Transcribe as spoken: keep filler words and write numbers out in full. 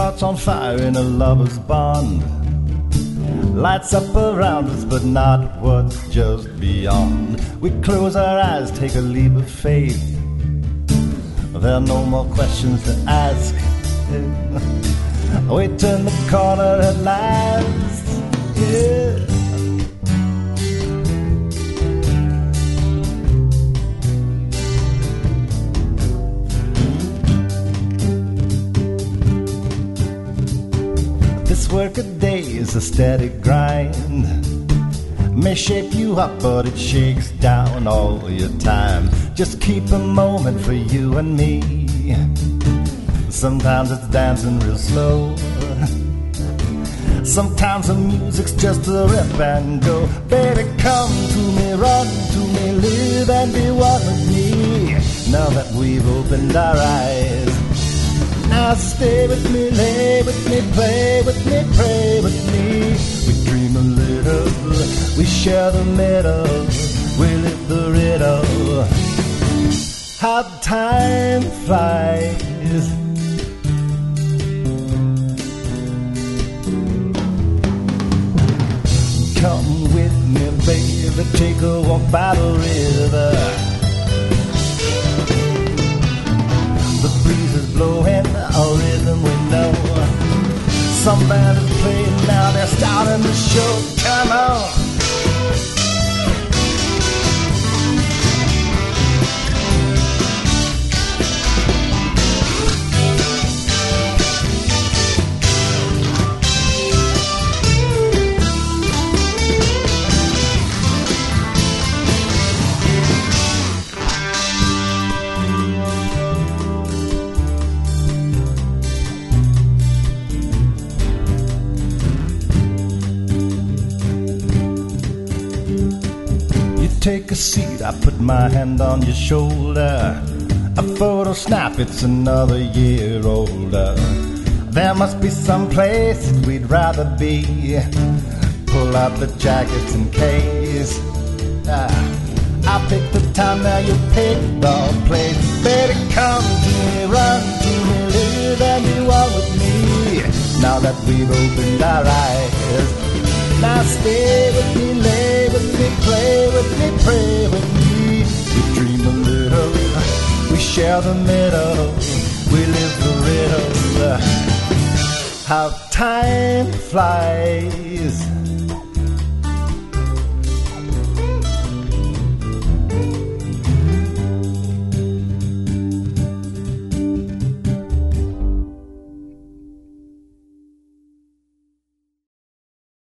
hearts on fire in a lover's bond. Lights up around us, but not what's just beyond. We close our eyes, take a leap of faith. There are no more questions to ask. We turn the corner at last. Yeah. This work a day is a steady grind. May shape you up, but it shakes down all your time. Just keep a moment for you and me. Sometimes it's dancing real slow. Sometimes the music's just a rip and go. Baby, come to me, run to me, live and be one with me. Now that we've opened our eyes, now stay with me, lay with me, play with me, pray with me. We dream a little, we share the middle, we live the riddle. How time flies. Come with me, baby, take a walk by the river. The breeze is blowing, a rhythm we know. Some band is playing now, they're starting the show. Come on. Take a seat, I put my hand on your shoulder. A photo snap, it's another year older. There must be some place we'd rather be. Pull out the jackets in case. Ah, I'll pick the time, now you pick the place. Baby, come to me, run to me, live and be one with me. Now that we've opened our eyes, now stay with me, lay with me, play with me, pray with me. We dream a little, we share the middle, we live the riddle. How time flies.